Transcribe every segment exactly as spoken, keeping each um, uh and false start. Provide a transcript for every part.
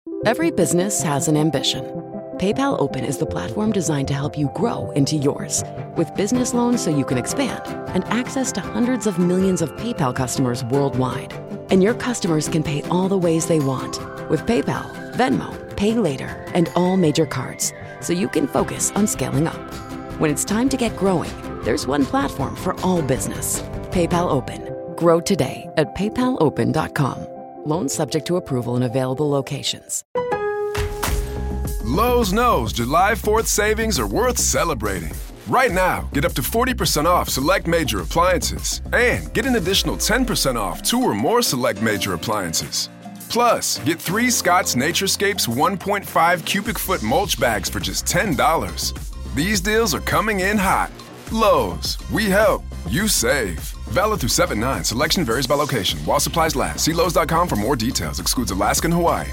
Every business has an ambition. PayPal Open is the platform designed to help you grow into yours. With business loans so you can expand and access to hundreds of millions of PayPal customers worldwide. And your customers can pay all the ways they want with PayPal, Venmo, Pay Later, and all major cards, so you can focus on scaling up. When it's time to get growing, there's one platform for all business. PayPal Open. Grow today at paypal open dot com. Loans subject to approval in available locations. Lowe's knows July fourth savings are worth celebrating. Right now, get up to forty percent off select major appliances and get an additional ten percent off two or more select major appliances. Plus, get three Scott's Naturescapes one point five cubic foot mulch bags for just ten dollars. These deals are coming in hot. Lowe's, we help, you save. Valid through seven nine. Selection varies by location. While supplies last. See Lowe's dot com for more details. Excludes Alaska and Hawaii.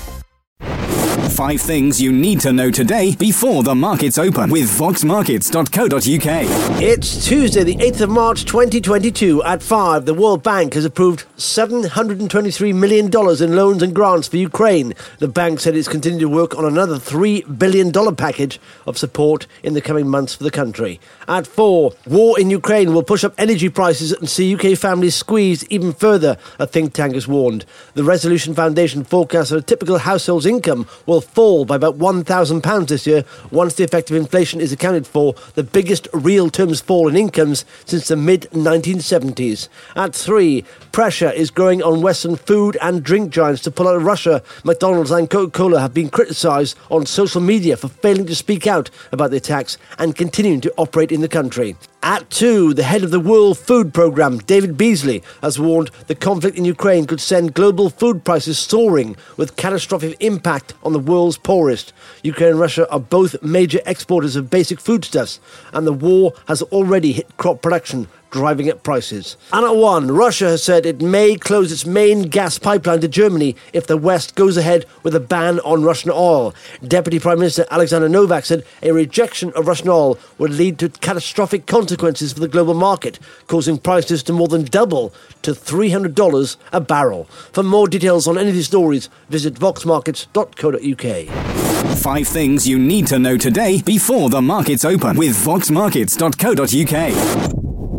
Five things you need to know today before the markets open with vox markets dot co dot uk. It's Tuesday, the eighth of March, twenty twenty-two. At five, the World Bank has approved seven hundred twenty-three million dollars in loans and grants for Ukraine. The bank said it's continuing to work on another three billion dollars package of support in the coming months for the country. At four, war in Ukraine will push up energy prices and see U K families squeezed even further, a think tank has warned. The Resolution Foundation forecasts that a typical household's income will fall by about one thousand pounds this year once the effect of inflation is accounted for, the biggest real terms fall in incomes since the mid nineteen seventies. At three, pressure is growing on Western food and drink giants to pull out of Russia. McDonald's and Coca-Cola have been criticised on social media for failing to speak out about the attacks and continuing to operate in the country. At two, the head of the World Food Programme, David Beasley, has warned the conflict in Ukraine could send global food prices soaring with catastrophic impact on the world's poorest. Ukraine and Russia are both major exporters of basic foodstuffs, and the war has already hit crop production, driving up prices. And at one, Russia has said it may close its main gas pipeline to Germany if the West goes ahead with a ban on Russian oil. Deputy Prime Minister Alexander Novak said a rejection of Russian oil would lead to catastrophic consequences for the global market, causing prices to more than double to three hundred dollars a barrel. For more details on any of these stories, visit vox markets dot co dot uk. Five things you need to know today before the markets open with vox markets dot co dot uk.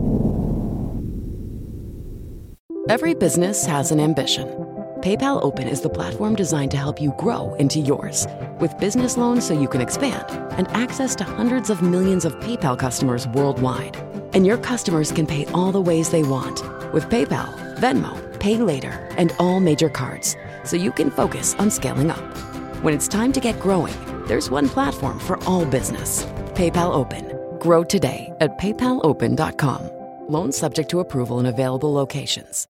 Every business has an ambition. PayPal Open is the platform designed to help you grow into yours. With business loans so you can expand and access to hundreds of millions of PayPal customers worldwide. And your customers can pay all the ways they want with PayPal, Venmo, Pay Later, and all major cards, so you can focus on scaling up. When it's time to get growing, there's one platform for all business. PayPal Open. Grow today at paypal open dot com. Loans subject to approval in available locations.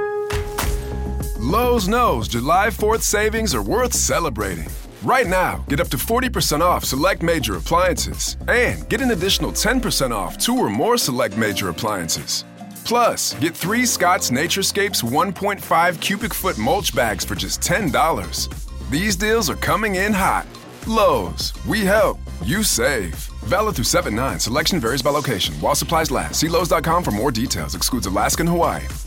Lowe's knows July fourth savings are worth celebrating. Right now, get up to forty percent off select major appliances and get an additional ten percent off two or more select major appliances. Plus, get three Scott's Naturescapes one point five cubic foot mulch bags for just ten dollars. These deals are coming in hot. Lowe's, we help, you save. Valid through seven nine. Selection varies by location. While supplies last. See Lowe's dot com for more details. Excludes Alaska and Hawaii.